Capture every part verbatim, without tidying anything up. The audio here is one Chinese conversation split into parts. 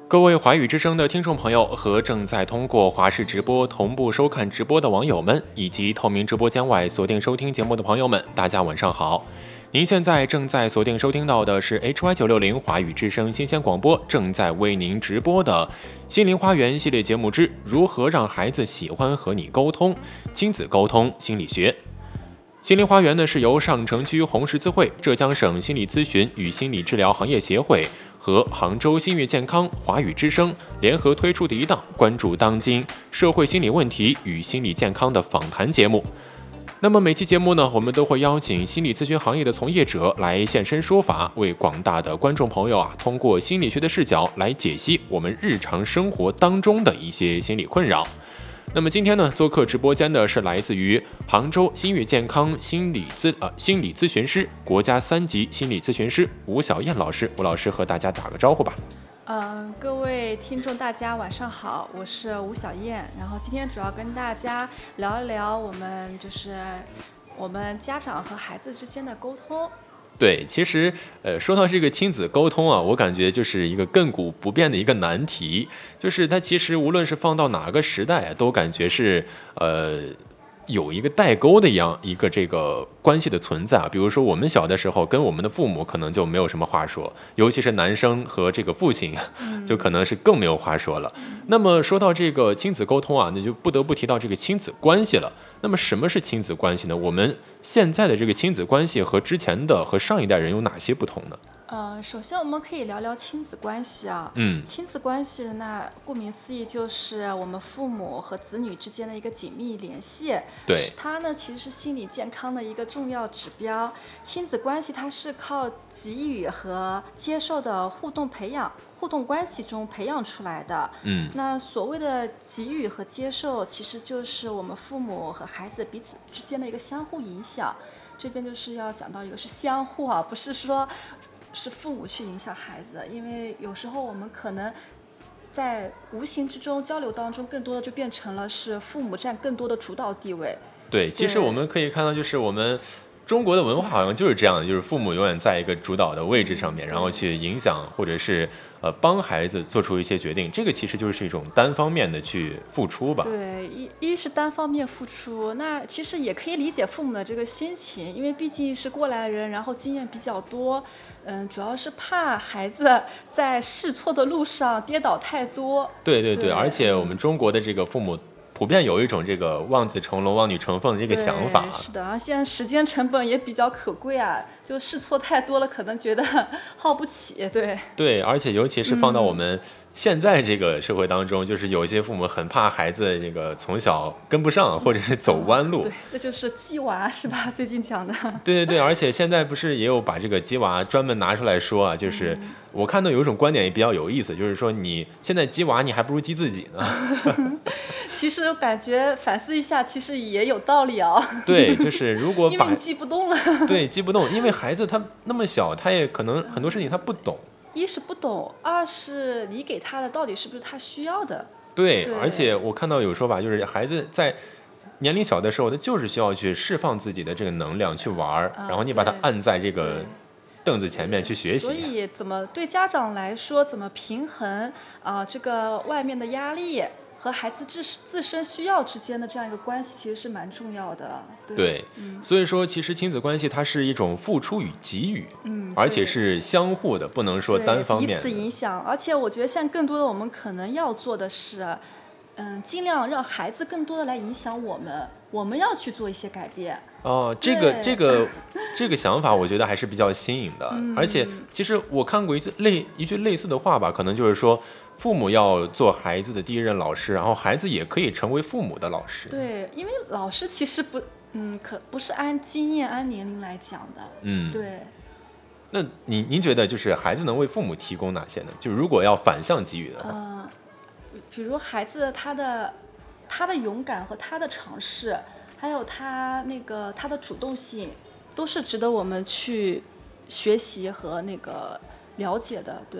各位华语之声的听众朋友和正在通过华视直播同步收看直播的网友们，以及透明直播间外锁定收听节目的朋友们，大家晚上好。您现在正在锁定收听到的是 H Y 九六零 华语之声新鲜广播正在为您直播的心灵花园系列节目之如何让孩子喜欢和你沟通，亲子沟通心理学。心灵花园呢是由上城区红十字会、浙江省心理咨询与心理治疗行业协会和杭州新月健康、华语之声联合推出的一档关注当今社会心理问题与心理健康的访谈节目。那么每期节目呢，我们都会邀请心理咨询行业的从业者来现身说法，为广大的观众朋友啊，通过心理学的视角来解析我们日常生活当中的一些心理困扰。那么今天呢，做客直播间的是来自于杭州新月健康心理咨呃心理咨询师、国家三级心理咨询师吴小燕老师。吴老师和大家打个招呼吧。 呃，各位听众大家晚上好，我是吴小燕。然后今天主要跟大家聊一聊我们就是我们家长和孩子之间的沟通。 对，其实呃，说到这个亲子沟通啊，我感觉就是一个亘古不变的一个难题，就是它其实无论是放到哪个时代啊，都感觉是呃有一个代沟的一样一个这个关系的存在啊。比如说我们小的时候跟我们的父母可能就没有什么话说，尤其是男生和这个父亲就可能是更没有话说了。那么说到这个亲子沟通啊，那就不得不提到这个亲子关系了。那么什么是亲子关系呢？我们现在的这个亲子关系和之前的和上一代人有哪些不同呢？ 呃，首先我们可以聊聊亲子关系啊。 嗯， 亲子关系那顾名思义就是我们父母和子女之间的一个紧密联系。 对， 它呢其实是心理健康的一个重要指标。亲子关系它是靠给予和接受的互动培养。互动关系中培养出来的。 嗯， 那所谓的给予和接受，其实就是我们父母和孩子彼此之间的一个相互影响。这边就是要讲到一个是相互啊，不是说是父母去影响孩子，因为有时候我们可能在无形之中交流当中，更多的就变成了是父母占更多的主导地位。 对，其实我们可以看到，就是我们中国的文化好像就是这样的，就是父母永远在一个主导的位置上面，然后去影响或者是呃帮孩子做出一些决定，这个其实就是一种单方面的去付出吧。 对，一一是单方面付出，那其实也可以理解父母的这个心情，因为毕竟是过来人，然后经验比较多，嗯，主要是怕孩子在试错的路上跌倒太多。 对对对， 对而且我们中国的这个父母普遍有一种这个望子成龙、望女成凤的这个想法。 是的，然后现在时间成本也比较可贵啊，就试错太多了，可能觉得耗不起。对对，而且尤其是放到我们现在这个社会当中，嗯、就是有一些父母很怕孩子这个从小跟不上，或者是走弯路。 嗯、对，这就是鸡娃是吧？最近讲的。 对对对，而且现在不是也有把这个鸡娃专门拿出来说啊，就是。嗯我看到有一种观点也比较有意思，就是说你现在激娃，你还不如激自己呢。 其实感觉反思一下，其实也有道理啊。 对，就是如果把因为你激不动了。 对，激不动，因为孩子他那么小，他也可能很多事情他不懂。 一是不懂，二是你给他的到底是不是他需要的。 对， 对而且我看到有说法，就是孩子在年龄小的时候，他就是需要去释放自己的这个能量去玩， 嗯、 然后你把他按在这个。凳子前面去学习， 所以怎么对家长来说，怎么平衡啊、呃、这个外面的压力和孩子自自身需要之间的这样一个关系，其实是蛮重要的。对， 对嗯、 所以说其实亲子关系它是一种付出与给予， 嗯， 而且是相互的，不能说单方面的， 彼此影响。而且我觉得，像更多的我们可能要做的是，嗯，尽量让孩子更多的来影响我们，我们要去做一些改变。 哦，这个这个这个想法，我觉得还是比较新颖的。 嗯、 而且，其实我看过一句类一句类似的话吧，可能就是说，父母要做孩子的第一任老师，然后孩子也可以成为父母的老师。 对，因为老师其实不，嗯，可不是按经验、按年龄来讲的。 嗯， 对。 那您您觉得，就是孩子能为父母提供哪些呢？就如果要反向给予的话， 呃，比如孩子他的他的勇敢和他的尝试。还有他那个他的主动性，都是值得我们去学习和那个了解的。对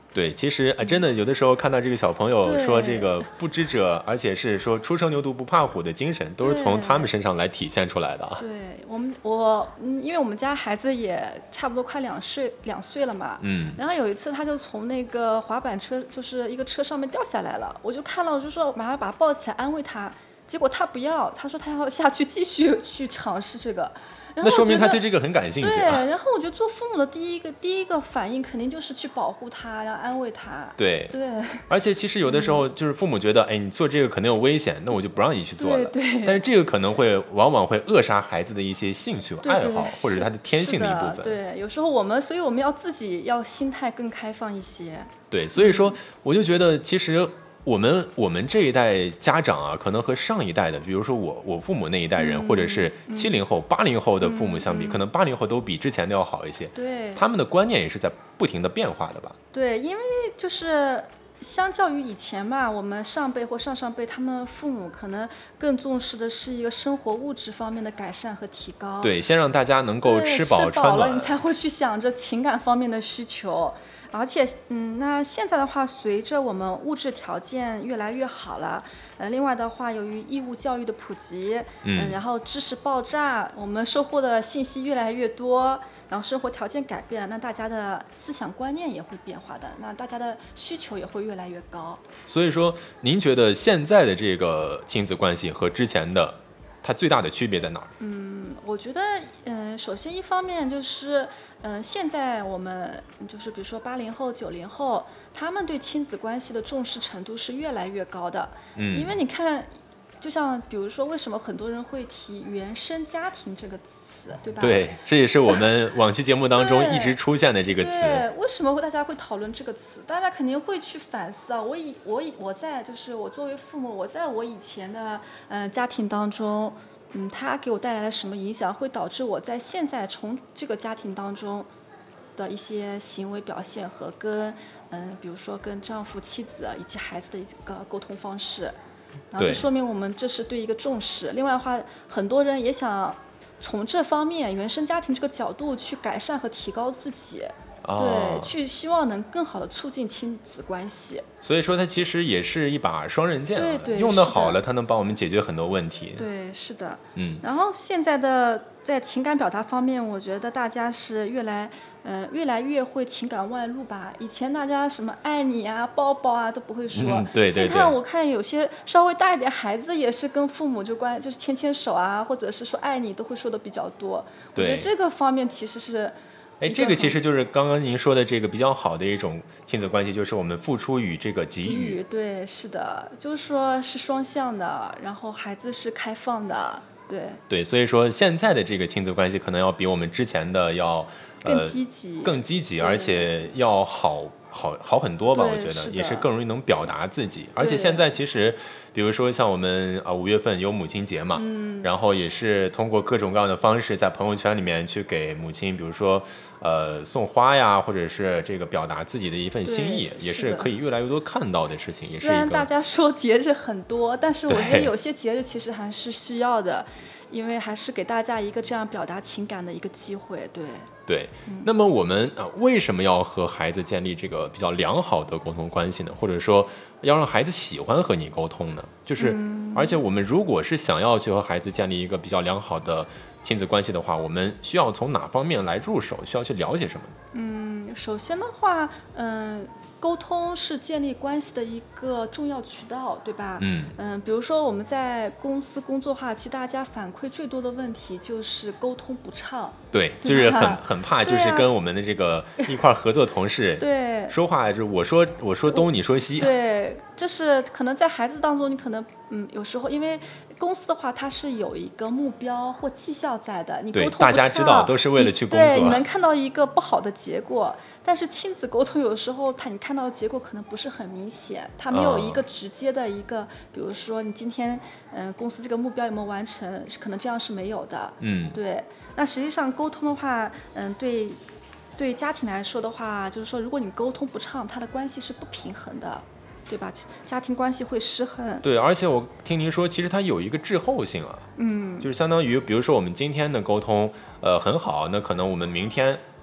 对，其实啊，真的有的时候看到这个小朋友说这个不知者，而且是说初生牛犊不怕虎的精神，都是从他们身上来体现出来的啊。 对我们，我嗯，因为我们家孩子也差不多快两岁两岁了嘛， 嗯， 然后有一次他就从那个滑板车，就是一个车上面掉下来了，我就看了，我就说马上把他抱起来安慰他，结果他不要，他说他要下去继续去尝试这个。 那说明他对这个很感兴趣、啊。 对，然后我觉得做父母的第一个第一个反应肯定就是去保护他，然后安慰他。 对对。 而且其实有的时候就是父母觉得，嗯、哎，你做这个可能有危险，那我就不让你去做了。 对对。 但是这个可能会往往会扼杀孩子的一些兴趣、 对对爱好，或者是他的天性的一部分。 对，有时候我们，所以我们要自己要心态更开放一些。 对，所以说我就觉得其实。我们我们这一代家长啊，可能和上一代的，比如说我我父母那一代人， 嗯、 或者是七零后、八、嗯、零后的父母相比， 嗯、 可能八零后都比之前的要好一些。 对， 他们的观念也是在不停的变化的吧？ 对，因为就是相较于以前嘛，我们上辈或上上辈，他们父母可能更重视的是一个生活物质方面的改善和提高。 对，先让大家能够吃饱吃饱了，你才会去想着情感方面的需求。而且，嗯，那现在的话，随着我们物质条件越来越好了，呃，另外的话，由于义务教育的普及，嗯，然后知识爆炸，我们收获的信息越来越多，然后生活条件改变了，那大家的思想观念也会变化的，那大家的需求也会越来越高。 所以说，您觉得现在的这个亲子关系和之前的，它最大的区别在哪儿？ 嗯，我觉得，嗯、呃，首先一方面就是。嗯、呃，现在我们就是比如说八零后、九零后，他们对亲子关系的重视程度是越来越高的。 嗯， 因为你看，就像比如说，为什么很多人会提原生家庭这个词，对吧？ 对，这也是我们往期节目当中一直出现的这个词。 对，为什么会大家会讨论这个词？大家肯定会去反思啊。我以我以我在就是我作为父母，我在我以前的嗯、呃、家庭当中。嗯，他给我带来了什么影响，会导致我在现在从这个家庭当中的一些行为表现和跟嗯，比如说跟丈夫、妻子以及孩子的一个沟通方式，然后这说明我们这是对一个重视。另外的话，很多人也想从这方面原生家庭这个角度去改善和提高自己。对，去希望能更好的促进亲子关系。 所以说，它其实也是一把双刃剑、啊， 对对， 用得好了，它能帮我们解决很多问题。 对，是的。 嗯。 然后现在的在情感表达方面，我觉得大家是越来，嗯、呃，越来越会情感外露吧。以前大家什么爱你啊、抱抱啊都不会说。 嗯、对对对。 现在我看有些稍微大一点孩子也是跟父母就关，就是牵牵手啊，或者是说爱你，都会说的比较多。我觉得这个方面其实是。 哎，这个其实就是刚刚您说的这个比较好的一种亲子关系，就是我们付出与这个给予。 给予，对，是的，就是说是双向的，然后孩子是开放的，对。 对，所以说现在的这个亲子关系可能要比我们之前的要、 呃、更积极， 更积极，而且要好。好好很多吧，我觉得也是更容易能表达自己。而且现在其实，比如说像我们啊五月份有母亲节嘛， 嗯， 然后也是通过各种各样的方式在朋友圈里面去给母亲，比如说呃送花呀，或者是这个表达自己的一份心意，也是可以越来越多看到的事情。也是一个。 虽然大家说节日很多，但是我觉得有些节日其实还是需要的。因为还是给大家一个这样表达情感的一个机会，对。 对，那么我们啊、呃、为什么要和孩子建立这个比较良好的沟通关系呢？或者说要让孩子喜欢和你沟通呢？就是， 嗯、 而且我们如果是想要去和孩子建立一个比较良好的亲子关系的话，我们需要从哪方面来入手？需要去了解什么呢？ 嗯，首先的话，嗯、呃。沟通是建立关系的一个重要渠道，对吧？ 嗯嗯、呃，比如说我们在公司工作的话，其实大家反馈最多的问题就是沟通不畅。 对，就是很很怕，就是跟我们的这个一块合作同事对说话，就是我说我说东，你说西。 对，就是可能在孩子当中，你可能嗯有时候因为公司的话，它是有一个目标或绩效在的，你沟通不畅， 大家知道都是为了去工作， 对，你能看到一个不好的结果。但是亲子沟通有时候他你看到的结果可能不是很明显，他没有一个直接的一个，哦、比如说你今天嗯、呃、公司这个目标有没有完成，可能这样是没有的。 嗯， 对。那实际上沟通的话，嗯对对家庭来说的话，就是说如果你沟通不畅，他的关系是不平衡的。对吧？家庭关系会失衡。 对，而且我听您说，其实它有一个滞后性啊。 嗯， 就是相当于，比如说我们今天的沟通，呃，很好，那可能我们明天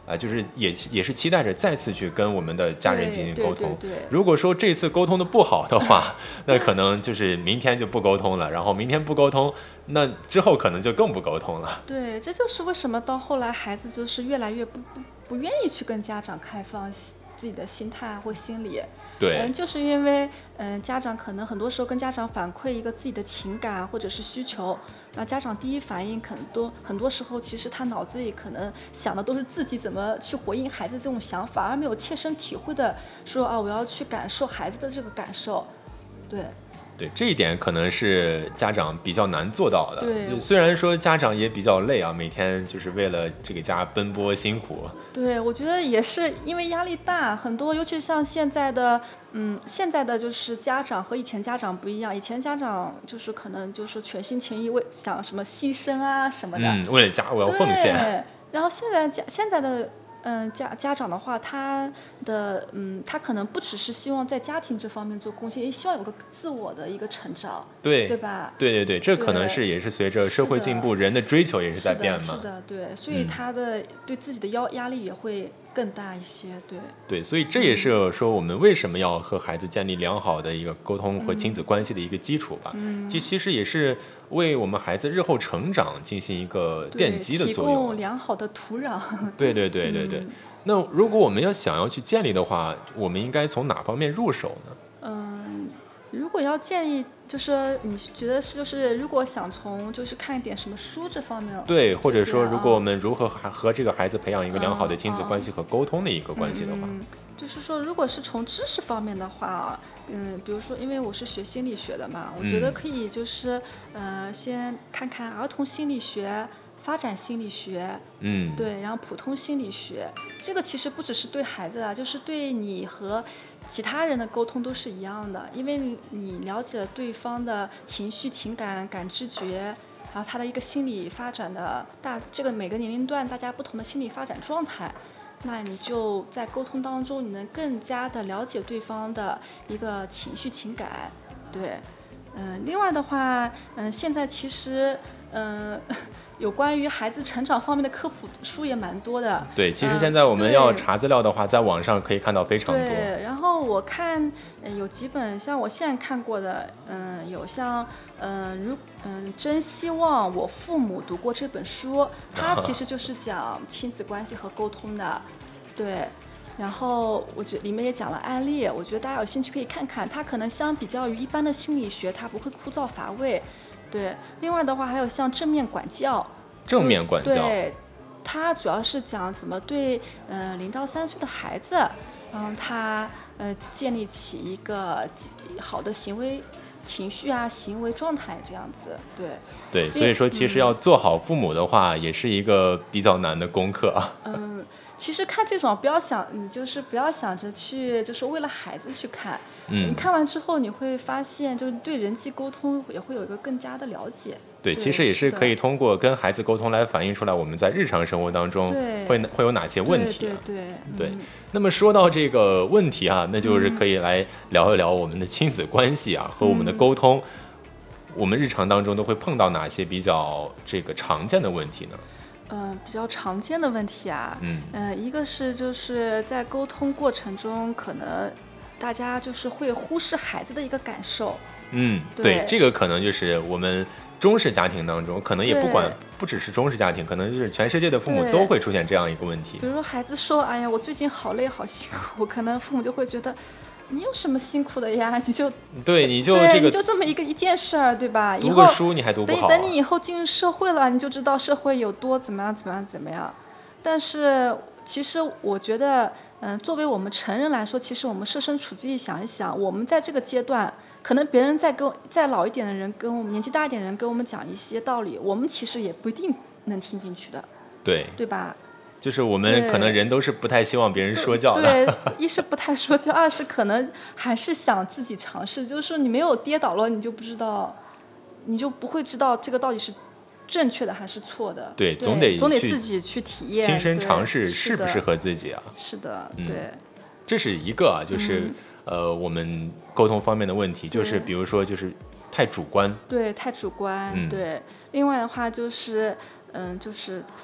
呃、就是也也是期待着再次去跟我们的家人进行沟通。 对对对对， 如果说这次沟通的不好的话，那可能就是明天就不沟通了，然后明天不沟通，那之后可能就更不沟通了。 对，这就是为什么到后来孩子就是越来越不不不愿意去跟家长开放自己的心态或心理。 对， 嗯，就是因为嗯，家长可能很多时候跟家长反馈一个自己的情感或者是需求，然后家长第一反应可能都很多时候其实他脑子里可能想的都是自己怎么去回应孩子这种想法，而没有切身体会的说啊，我要去感受孩子的这个感受。对。 对，这一点可能是家长比较难做到的。 对， 虽然说家长也比较累啊，每天就是为了这个家奔波辛苦。 对，我觉得也是因为压力大，很多尤其像现在的，嗯，现在的就是家长和以前家长不一样，以前家长就是可能就是全心全意为想什么牺牲啊什么的， 嗯，为了家我要奉献。 对，然后现在家现在的。嗯，家家长的话，他的嗯，他可能不只是希望在家庭这方面做贡献，也希望有个自我的一个成长， 对对吧？ 对对对，这可能是也是随着社会进步，人的追求也是在变嘛。 是的，对，所以他的、嗯、对自己的压压力也会更大一些，对。 对，所以这也是说我们为什么要和孩子建立良好的一个沟通和亲子关系的一个基础吧。嗯，其其实也是为我们孩子日后成长进行一个奠基的作用， 提供良好的土壤。 对对对对对。嗯、那如果我们要想要去建立的话，我们应该从哪方面入手呢？ 嗯，如果要建立，就是你觉得是就是如果想从就是看一点什么书这方面， 对，或者说如果我们如何和这个孩子培养一个良好的亲子关系和沟通的一个关系的话。 嗯嗯就是说，如果是从知识方面的话，嗯，比如说，因为我是学心理学的嘛，我觉得可以就是，嗯、呃，先看看儿童心理学、发展心理学， 嗯， 对，然后普通心理学，这个其实不只是对孩子啊，就是对你和其他人的沟通都是一样的，因为你你了解了对方的情绪、情感、感知觉，然后他的一个心理发展的大，这个每个年龄段大家不同的心理发展状态。那你就在沟通当中，你能更加的了解对方的一个情绪情感，对，嗯、呃，另外的话，嗯、呃，现在其实，嗯、呃，有关于孩子成长方面的科普书也蛮多的。 对，其实现在我们要查资料的话，呃、在网上可以看到非常多。 对，然后我看，呃，有几本像我现在看过的，嗯、呃，有像。嗯，如嗯，真希望我父母读过这本书，它其实就是讲亲子关系和沟通的，对。然后我觉得里面也讲了案例，我觉得大家有兴趣可以看看。它可能相比较于一般的心理学，它不会枯燥乏味，对。另外的话，还有像正面管教， 正面管教， 对，它主要是讲怎么对呃零到三岁的孩子，嗯，他呃建立起一个好的行为。情绪啊，行为状态这样子，对对，所以说其实要做好父母的话，嗯、也是一个比较难的功课。 嗯，其实看这种不要想，你就是不要想着去，就是为了孩子去看。嗯，你看完之后你会发现，就是对人际沟通也会有一个更加的了解。 对，其实也是可以通过跟孩子沟通来反映出来我们在日常生活当中会会有哪些问题、啊、 对对 对, 对、 嗯、 那么说到这个问题啊，那就是可以来聊一聊我们的亲子关系啊、嗯、和我们的沟通、嗯、我们日常当中都会碰到哪些比较这个常见的问题呢？ 嗯、呃，比较常见的问题啊，嗯、呃，一个是就是在沟通过程中可能大家就是会忽视孩子的一个感受。 嗯，对，这个可能就是我们中式家庭当中，可能也不管，不只是中式家庭，可能就是全世界的父母都会出现这样一个问题。 比如说孩子说：“哎呀，我最近好累，好辛苦。”可能父母就会觉得，你有什么辛苦的呀？你就对，你就这个， 你就这么一个一件事儿，对吧？ 读个书你还读不好、啊， 等等你以后进入社会了，你就知道社会有多怎么样，怎么样，怎么样。但是其实我觉得，嗯、呃，作为我们成人来说，其实我们设身处地想一想，我们在这个阶段。可能别人再跟再老一点的人跟我们年纪大一点的人跟我们讲一些道理，我们其实也不一定能听进去的， 对对吧？ 就是我们可能人都是不太希望别人说教的， 对，对一是不太说教，二是可能还是想自己尝试，就是说你没有跌倒了，你就不知道，你就不会知道这个到底是正确的还是错的。 对， 对总得总得自己去体验， 亲身尝试适不适合自己啊？ 是的， 嗯、 对， 这是一个啊，就是。嗯呃，我们沟通方面的问题，就是比如说，就是太主观， 对，太主观，嗯、对。另外的话就是，嗯，就是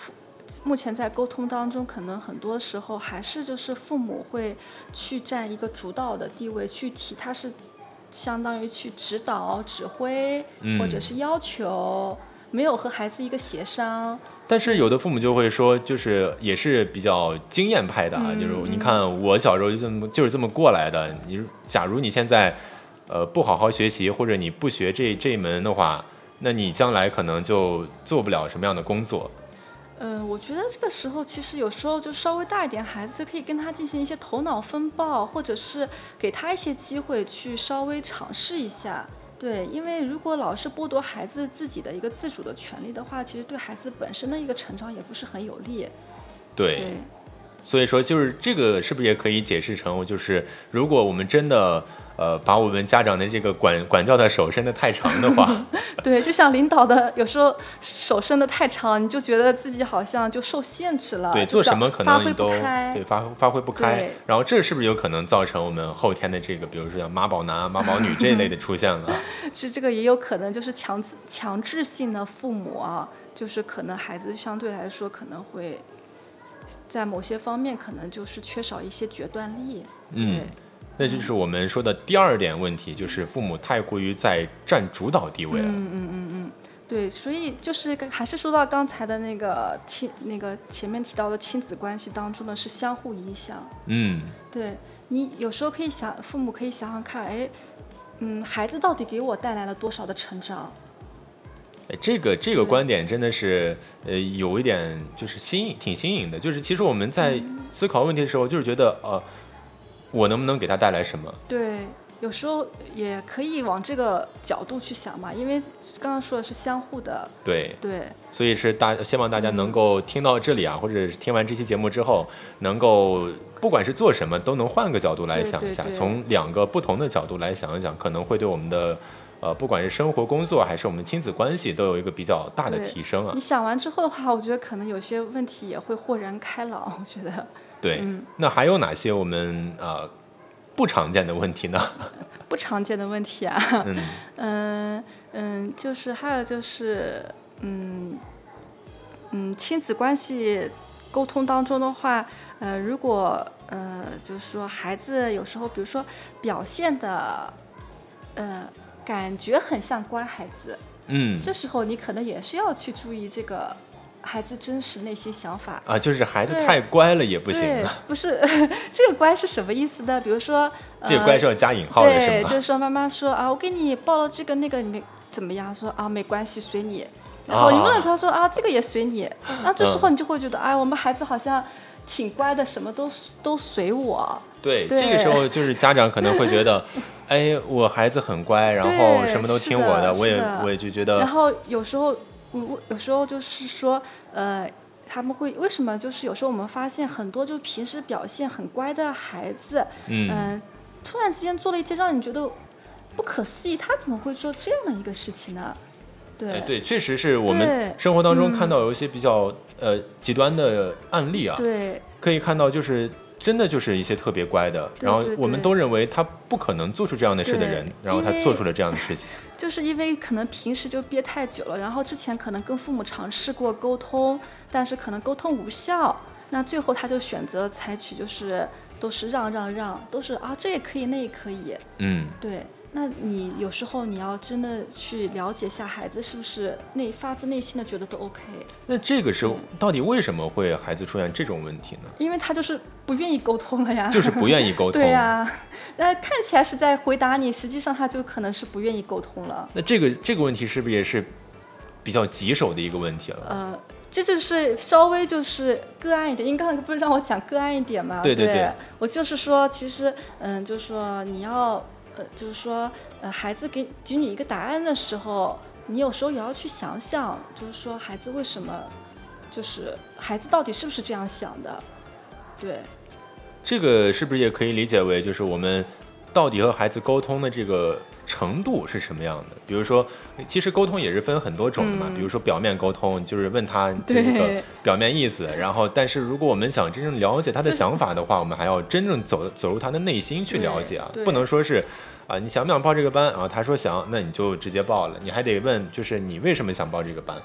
目前在沟通当中，可能很多时候还是就是父母会去占一个主导的地位，去提他是相当于去指导、指挥， 嗯、 或者是要求，没有和孩子一个协商。 但是有的父母就会说，就是也是比较经验派的啊，嗯、就是你看我小时候就这么就是这么过来的。你假如你现在呃不好好学习，或者你不学这这一门的话，那你将来可能就做不了什么样的工作。 嗯、呃，我觉得这个时候其实有时候就稍微大一点孩子可以跟他进行一些头脑风暴，或者是给他一些机会去稍微尝试一下。对，因为如果老是剥夺孩子自己的一个自主的权利的话，其实对孩子本身的一个成长也不是很有利。 对， 对， 所以说就是这个是不是也可以解释成，就是如果我们真的呃把我们家长的这个管管教的手伸得太长的话， 对，就像领导的有时候手伸得太长，你就觉得自己好像就受限制了， 对，做什么可能你都对发发挥不开， 然后这是不是有可能造成我们后天的这个，比如说像妈宝男、妈宝女这一类的出现了？ 是这个也有可能就是强强制性的父母啊，就是可能孩子相对来说可能会在某些方面可能就是缺少一些决断力。 嗯，那就是我们说的第二点问题，就是父母太过于在占主导地位了。 嗯嗯嗯嗯，对，所以就是还是说到刚才的那个亲那个前面提到的亲子关系当中呢，是相互影响。 嗯， 对，你有时候可以想，父母可以想想看，哎，嗯，孩子到底给我带来了多少的成长？ 这个这个观点真的是呃有一点就是新颖，挺新颖的。就是其实我们在思考问题的时候，就是觉得呃，我能不能给他带来什么？ 对，有时候也可以往这个角度去想嘛，因为刚刚说的是相互的。 对对， 所以是大希望大家能够听到这里啊，嗯、或者是听完这期节目之后，能够不管是做什么，都能换个角度来想一下， 对对对， 从两个不同的角度来想一想，可能会对我们的。呃，不管是生活、工作，还是我们亲子关系，都有一个比较大的提升啊。 你想完之后的话，我觉得可能有些问题也会豁然开朗。我觉得。 对， 嗯、 那还有哪些我们呃不常见的问题呢？ 不常见的问题啊，嗯嗯嗯，就是还有就是嗯嗯，亲子关系沟通当中的话，呃，如果呃就是说孩子有时候，比如说表现的呃。感觉很像乖孩子， 嗯， 这时候你可能也是要去注意这个孩子真实内心想法啊，就是孩子太乖了也不行对，不是这个乖是什么意思呢？比如说， 呃、这个乖是要加引号的，是吗？ 对，就是说妈妈说啊，我给你报了这个那个，你们怎么样？说啊，没关系，随你。然后你问了他说啊，这个也随你。那这时候你就会觉得，哎、嗯，我们孩子好像挺乖的，什么都都随我。 对，对，这个时候就是家长可能会觉得，哎，我孩子很乖，然后什么都听我的，我也我也就觉得。 然后有时候，有时候就是说，呃，他们会为什么？就是有时候我们发现很多就平时表现很乖的孩子，嗯、呃，突然之间做了一件让你觉得不可思议，他怎么会做这样的一个事情呢？对， 哎、对，确实是我们生活当中看到有一些比较、嗯、呃极端的案例啊， 对， 可以看到就是。真的就是一些特别乖的， 对对对， 然后我们都认为他不可能做出这样的事的人，然后他做出了这样的事情， 就是因为可能平时就憋太久了，然后之前可能跟父母尝试过沟通，但是可能沟通无效，那最后他就选择采取就是都是让让让，都是啊这也可以那也可以， 嗯， 对。那你有时候你要真的去了解下孩子是不是内发自内心的觉得都 OK。 那这个时候到底为什么会孩子出现这种问题呢？ 因为他就是不愿意沟通了呀， 就是不愿意沟通。 对呀，那看起来是在回答你，实际上他就可能是不愿意沟通了。 那这个这个问题是不是也是比较棘手的一个问题了？ 呃，这就是稍微就是个案一点，因为刚才不是让我讲个案一点吗？ 对对 对, 对， 我就是说，其实嗯，就是说你要。呃，就是说，呃，孩子给给你一个答案的时候，你有时候也要去想想，就是说孩子为什么，就是孩子到底是不是这样想的？对， 这个是不是也可以理解为，就是我们到底和孩子沟通的这个程度是什么样的？比如说，其实沟通也是分很多种的嘛。嗯、比如说表面沟通，就是问他这个表面意思，然后，但是如果我们想真正了解他的想法的话，我们还要真正走走入他的内心去了解啊，不能说是啊，你想不想报这个班啊？他说想，那你就直接报了。你还得问，就是你为什么想报这个班？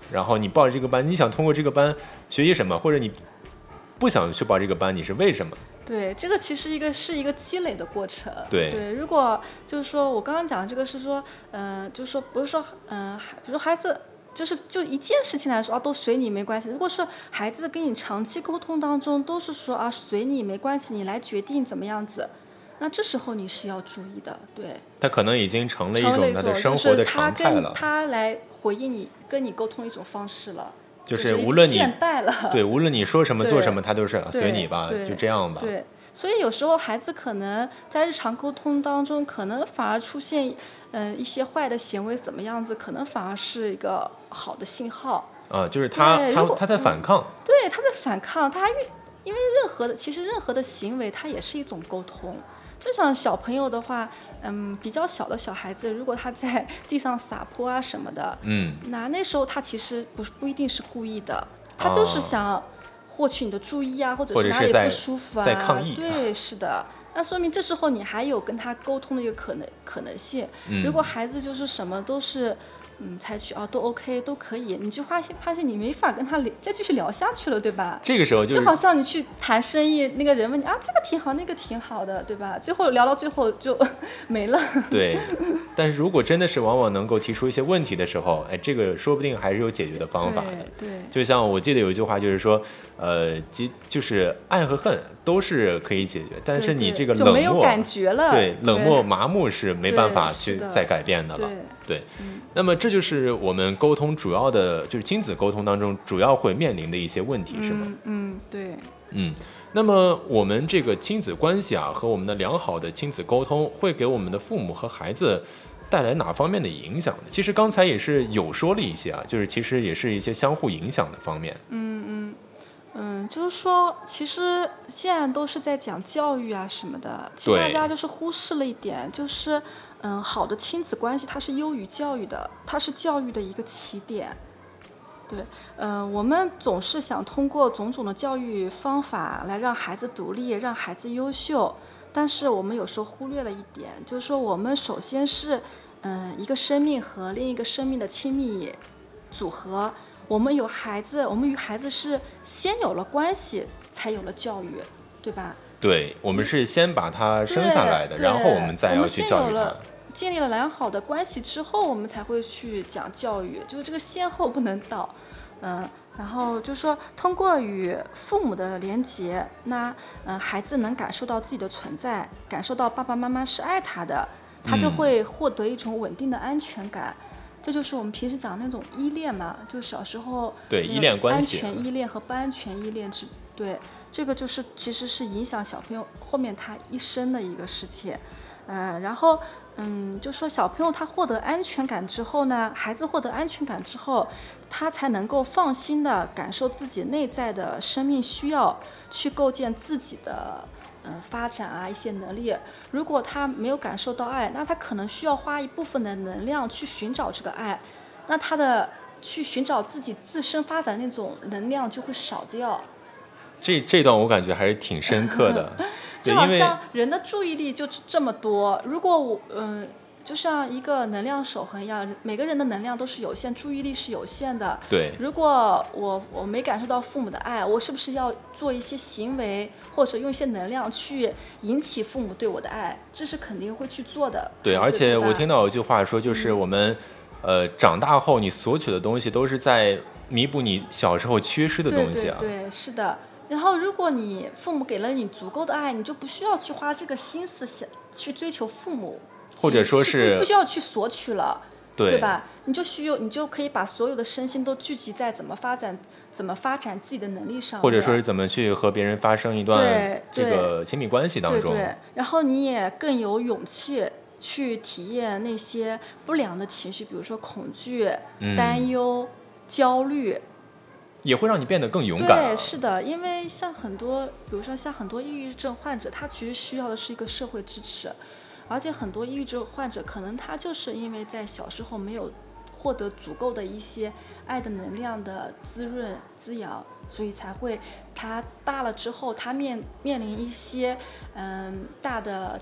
然后你报了这个班，你想通过这个班学习什么，或者你不想去报这个班，你是为什么？ 对，这个其实一个是一个积累的过程。 对对，如果就是说我刚刚讲的这个是说，嗯、呃，就是说不是说，嗯、呃，比如说孩子。就是就一件事情来说啊，都随你没关系。如果是孩子跟你长期沟通当中都是说啊，随你没关系，你来决定怎么样子，那这时候你是要注意的。对， 他可能已经成了一种他的生活的常态了， 就是、他来回应你，跟你沟通一种方式了， 就是无论你了对，无论你说什么做什么，他都是随你吧，就这样吧。 对，所以有时候孩子可能在日常沟通当中，可能反而出现嗯、呃、一些坏的行为，怎么样子，可能反而是一个好的信号。 啊，就是他他他在反抗、 嗯。对，他在反抗，他还因为任何的其实任何的行为，它也是一种沟通。就像小朋友的话，嗯，比较小的小孩子，如果他在地上撒泼啊什么的， 嗯， 那那时候他其实不不一定是故意的，他就是想获取你的注意啊，或者是哪里不舒服啊， 在抗议。 对，是的。那说明这时候你还有跟他沟通的一个可能可能性。 嗯、 如果孩子就是什么都是。嗯，采取啊都 OK 都可以，你就发现发现你没法跟他再继续聊下去了，对吧？ 这个时候 就, 就好像你去谈生意，那个人问你啊，这个挺好，那个挺好的，对吧？最后聊到最后就没了。 对，但是如果真的是往往能够提出一些问题的时候，哎，这个说不定还是有解决的方法的。 对，对就像我记得有一句话，就是说，呃，就是爱和恨都是可以解决，但是你这个冷漠， 就没有感觉了。 对，冷漠麻木是没办法去再改变的了。 对， 对嗯、那么这就是我们沟通主要的，就是亲子沟通当中主要会面临的一些问题， 嗯、 是吗？ 嗯，对。 嗯，那么我们这个亲子关系啊，和我们的良好的亲子沟通，会给我们的父母和孩子带来哪方面的影响呢？其实刚才也是有说了一些啊，就是其实也是一些相互影响的方面。 嗯嗯嗯，就是说，其实现在都是在讲教育啊什么的，其实大家就是忽视了一点，就是嗯，好的亲子关系它是优于教育的，它是教育的一个起点。对，嗯、呃，我们总是想通过种种的教育方法来让孩子独立，让孩子优秀，但是我们有时候忽略了一点，就是说我们首先是，嗯、呃，一个生命和另一个生命的亲密组合。我们有孩子，我们与孩子是先有了关系，才有了教育，对吧？ 对，我们是先把他生下来的，然后我们再要去教育他。 建立了良好的关系之后，我们才会去讲教育，就是这个先后不能倒，嗯、呃，然后就是说，通过与父母的连结，那嗯、呃，孩子能感受到自己的存在，感受到爸爸妈妈是爱他的，他就会获得一种稳定的安全感。嗯，这就是我们平时讲的那种依恋嘛，就小时候对依恋关系， 安全依恋和不安全依恋之对，这个就是其实是影响小朋友后面他一生的一个事情。嗯，然后嗯，就说小朋友他获得安全感之后呢，孩子获得安全感之后，他才能够放心的感受自己内在的生命需要，去构建自己的嗯发展啊一些能力。如果他没有感受到爱，那他可能需要花一部分的能量去寻找这个爱，那他的去寻找自己自身发展的那种能量就会少掉。 这这段我感觉还是挺深刻的。 就好像人的注意力就这么多，如果我嗯、呃，就像一个能量守恒一样，每个人的能量都是有限，注意力是有限的。 对。 如果我我没感受到父母的爱，我是不是要做一些行为，或者用一些能量去引起父母对我的爱？这是肯定会去做的。 对，而且我听到有句话说，就是我们、嗯、呃长大后你索取的东西都是在弥补你小时候缺失的东西啊。 对对对，是的。然后，如果你父母给了你足够的爱，你就不需要去花这个心思想去追求父母， 或者说是不需要去索取了， 对, 对吧？你就需要，你就可以把所有的身心都聚集在怎么发展、怎么发展自己的能力上面， 或者说是怎么去和别人发生一段这个亲密关系当中。 对 对, 对，然后你也更有勇气去体验那些不良的情绪，比如说恐惧、 嗯、 担忧、焦虑。 也会让你变得更勇敢、啊。 对，是的，因为像很多，比如说像很多抑郁症患者，他其实需要的是一个社会支持，而且很多抑郁症患者可能他就是因为在小时候没有获得足够的一些爱的能量的滋润滋养，所以才会他大了之后，他面面临一些嗯大的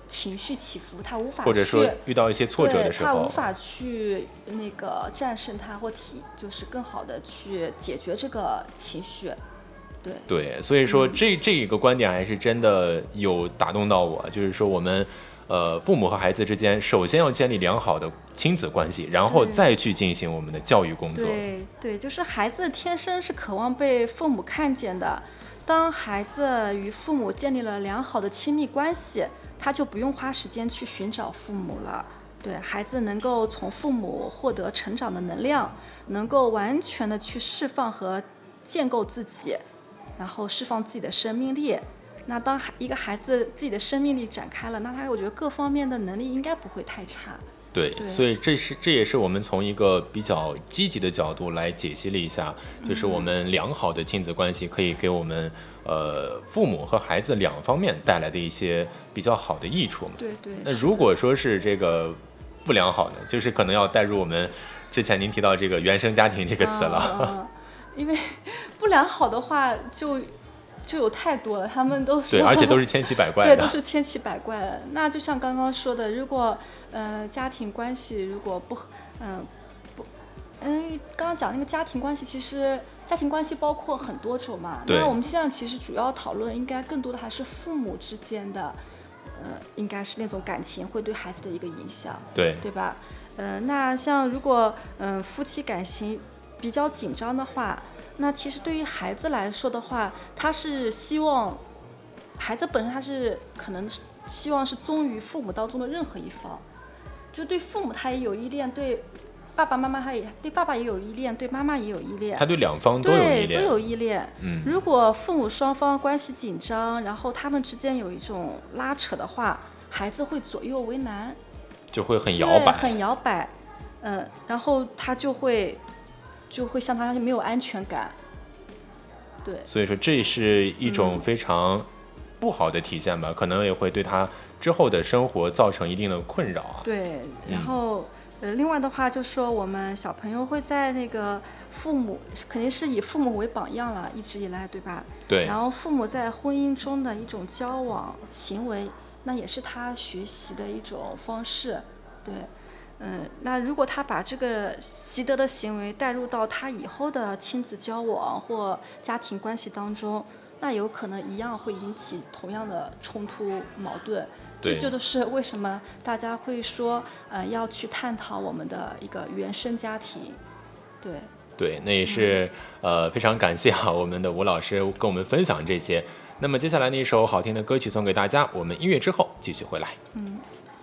情绪起伏，他无法或者说遇到一些挫折的时候， 他无法去那个战胜它或体，就是更好的去解决这个情绪。对对，所以说这、嗯、这一个观点还是真的有打动到我，就是说我们呃父母和孩子之间，首先要建立良好的亲子关系，然后再去进行我们的教育工作。 对对，就是孩子天生是渴望被父母看见的。当孩子与父母建立了良好的亲密关系，他就不用花时间去寻找父母了。对，孩子能够从父母获得成长的能量，能够完全的去释放和建构自己，然后释放自己的生命力。那当一个孩子自己的生命力展开了，那他我觉得各方面的能力应该不会太差。 对，对，所以这是这也是我们从一个比较积极的角度来解析了一下，就是我们良好的亲子关系可以给我们呃父母和孩子两方面带来的一些比较好的益处。 对对。 那如果说是这个不良好的，就是可能要带入我们之前您提到这个原生家庭这个词了。 嗯、因为不良好的话就。就有太多了，他们都说对，而且都是千奇百怪的， 对，都是千奇百怪的。那就像刚刚说的，如果呃家庭关系如果不嗯、呃、不嗯，刚刚讲那个家庭关系，其实家庭关系包括很多种嘛。那我们现在其实主要讨论应该更多的还是父母之间的，呃，应该是那种感情会对孩子的一个影响， 对对吧？呃，那像如果嗯、呃、夫妻感情比较紧张的话。那其实对于孩子来说的话，他是希望孩子本身他是可能希望是忠于父母当中的任何一方，就对父母他也有依恋，对爸爸妈妈他也对爸爸也有依恋，对妈妈也有依恋， 他对两方都有依恋， 对都有依恋。 嗯， 如果父母双方关系紧张，然后他们之间有一种拉扯的话，孩子会左右为难， 就会很摇摆， 很摇摆，嗯、呃，然后他就会。就会像他没有安全感，对， 所以说这是一种非常不好的体现吧，嗯、可能也会对他之后的生活造成一定的困扰啊。 对，然后、嗯、呃，另外的话就说我们小朋友会在那个父母肯定是以父母为榜样了，一直以来，对吧？ 对。 然后父母在婚姻中的一种交往行为，那也是他学习的一种方式，对。嗯，那如果他把这个习得的行为带入到他以后的亲子交往或家庭关系当中，那有可能一样会引起同样的冲突矛盾。这就是为什么大家会说，呃，要去探讨我们的一个原生家庭。对对，那也是、嗯、呃非常感谢啊，我们的吴老师跟我们分享这些。那么接下来那一首好听的歌曲送给大家，我们音乐之后继续回来。 嗯。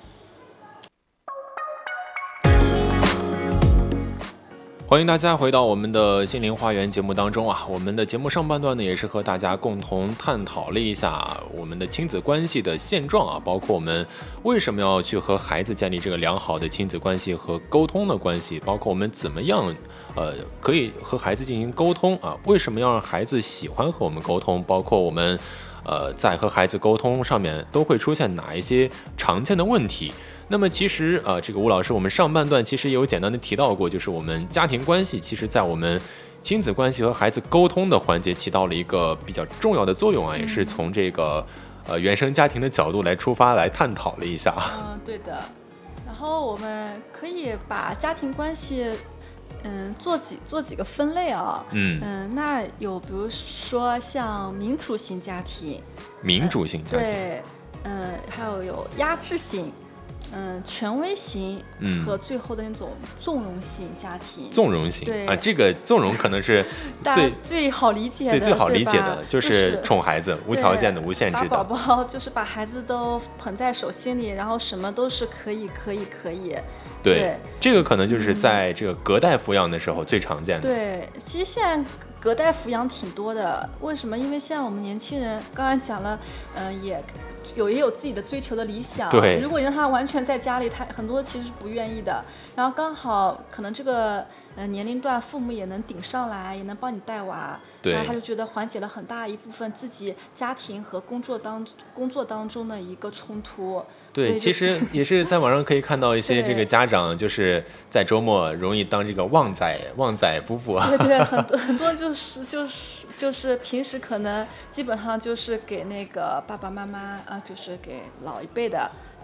欢迎大家回到我们的心灵花园节目当中啊！我们的节目上半段呢，也是和大家共同探讨了一下我们的亲子关系的现状啊，包括我们为什么要去和孩子建立这个良好的亲子关系和沟通的关系，包括我们怎么样呃可以和孩子进行沟通啊？为什么要让孩子喜欢和我们沟通？包括我们呃在和孩子沟通上面都会出现哪一些常见的问题？那么其实呃，这个吴老师，我们上半段其实也有简单的提到过，就是我们家庭关系，其实在我们亲子关系和孩子沟通的环节起到了一个比较重要的作用啊，也是从这个呃原生家庭的角度来出发来探讨了一下。 嗯，对的。然后我们可以把家庭关系，嗯，做几做几个分类啊。 嗯嗯，那有比如说像民主型家庭， 民主型家庭， 呃、对，嗯，还有有压制型。嗯，权威型和最后的那种纵容型家庭。 纵容型， 对啊，这个纵容可能是最最好理解的， 最最好理解的就是宠孩子，无条件的、无限制的。 把宝宝就是把孩子都捧在手心里，然后什么都是可以，可以，可以。 对， 对这个可能就是在这个隔代抚养的时候最常见的。 对，其实现在隔代抚养挺多的，为什么？因为现在我们年轻人刚才讲了，呃，也。有也有自己的追求的理想， 对， 如果你让他完全在家里，他很多其实是不愿意的。然后刚好可能这个呃年龄段，父母也能顶上来，也能帮你带娃， 对， 然后他就觉得缓解了很大一部分自己家庭和工作当工作当中的一个冲突。 对，其实也是在网上可以看到一些这个家长就是在周末容易当这个旺仔旺仔夫妇。 对对，很多很多就是就是就是平时可能基本上就是给那个爸爸妈妈啊，就是给老一辈的，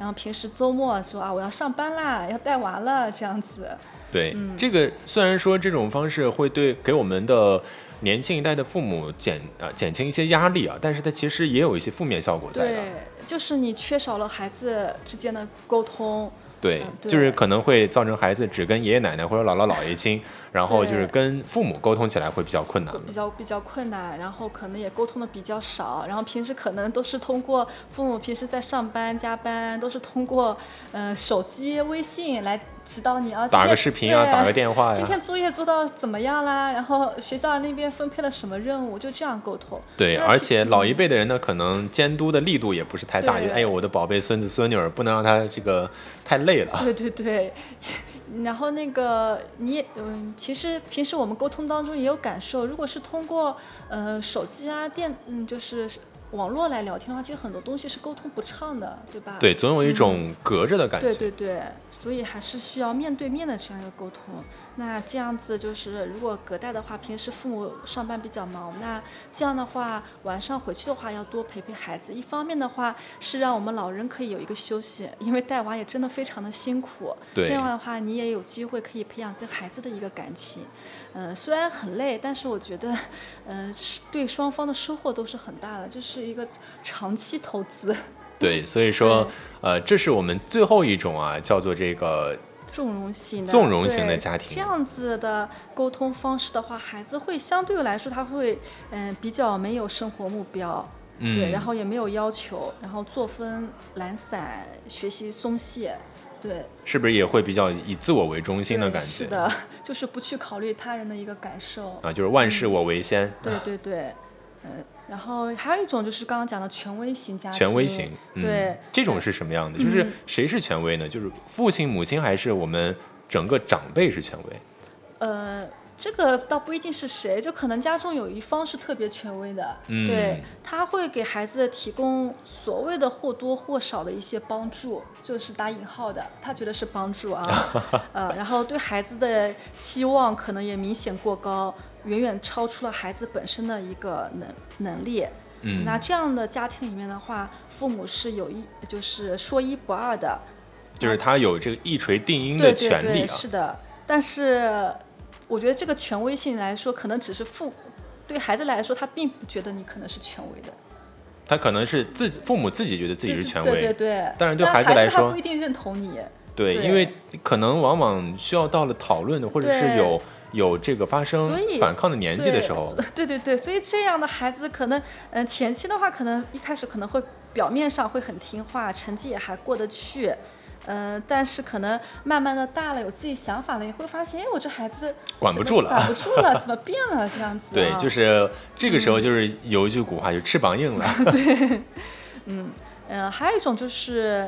然后平时周末说啊我要上班啦，要带娃了这样子。 对、嗯、这个虽然说这种方式会对给我们的年轻一代的父母减呃减轻一些压力啊，但是它其实也有一些负面效果在的。 对，就是你缺少了孩子之间的沟通。 对、 嗯、对， 就是可能会造成孩子只跟爷爷奶奶或者姥姥姥爷亲，然后就是跟父母沟通起来会比较困难， 比较比较困难，然后可能也沟通的比较少，然后平时可能都是通过父母平时在上班加班，都是通过呃手机微信来指导你啊， 打个视频啊，打个电话呀、啊， 今天作业做到怎么样啦？然后学校那边分配了什么任务，就这样沟通。 对，而且老一辈的人呢，可能监督的力度也不是太大，就哎呦，我的宝贝孙子孙女儿，不能让他这个太累了。 对对对。然后那个你也嗯，其实平时我们沟通当中也有感受，如果是通过呃手机啊电嗯就是网络来聊天的话，其实很多东西是沟通不畅的，对吧？ 对，总有一种隔着的感觉。 嗯、对对对，所以还是需要面对面的这样一个沟通。那这样子就是如果隔代的话，平时父母上班比较忙，那这样的话晚上回去的话要多陪陪孩子。一方面的话是让我们老人可以有一个休息，因为带娃也真的非常的辛苦。 对。 另外的话你也有机会可以培养跟孩子的一个感情。呃，虽然很累，但是我觉得，呃，对双方的收获都是很大的，这是一个长期投资。 对，所以说，呃，这是我们最后一种啊，叫做这个纵容型的纵容型的家庭。 这样子的沟通方式的话，孩子会相对来说他会，嗯、呃，比较没有生活目标。 嗯。 对，然后也没有要求，然后作风懒散，学习松懈。对， 是不是也会比较以自我为中心的感觉？ 是的，就是不去考虑他人的一个感受啊，就是万事我为先。 嗯、对对对，呃，然后还有一种就是刚刚讲的权威型家庭。 权威型， 嗯、对， 这种是什么样的？就是谁是权威呢？就是父亲、母亲，还是我们整个长辈是权威？ 呃。这个倒不一定是谁，就可能家中有一方是特别权威的， 嗯、 对，他会给孩子提供所谓的或多或少的一些帮助，就是打引号的，他觉得是帮助啊，呃，然后对孩子的期望可能也明显过高，远远超出了孩子本身的一个能能力。 嗯， 那这样的家庭里面的话，父母是有一就是说一不二的， 就是他有这个一锤定音的权利啊。 对对对，是的，但是。我觉得这个权威性来说，可能只是父对孩子来说，他并不觉得你可能是权威的。 他可能是自己父母自己觉得自己是权威， 对对对。 但是对孩子来说， 他不一定认同你。 对， 对， 因为可能往往需要到了讨论的，或者是有有这个发生反抗的年纪的时候。 对对对，所以这样的孩子可能，嗯、呃，前期的话，可能一开始可能会表面上会很听话，成绩也还过得去。呃，但是可能慢慢的大了，有自己想法了，你会发现，哎，我这孩子管不住了， 管不住了，怎么变了这样子、啊？ 对，就是这个时候，就是有一句古话，嗯、就翅膀硬了。 对，嗯，呃，还有一种就是，